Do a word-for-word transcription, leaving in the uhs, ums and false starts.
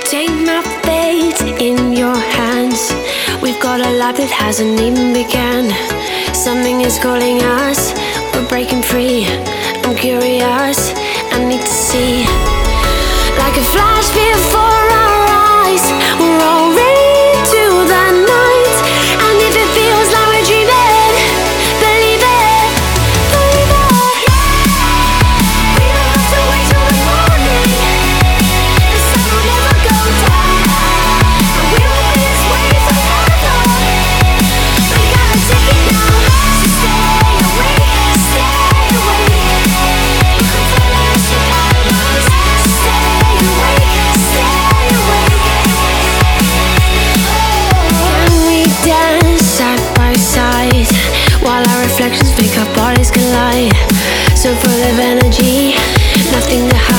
Take my fate in your hands. We've got a life that hasn't even begun. Something is calling us, we're breaking free. I'm curious, I need to see. Like a flash before our eyes, we're already to the night. And if it feels like we're dreaming, believe it, believe it. We don't have to wait till the morning. The sun will never go down, and we will be this way forever. We gotta take it now, so stay awake, stay awake. You can feel it as you pass. So stay awake, stay awake. Can we dance side by side while our reflections make our bodies collide? So full of energy, nothing to hide.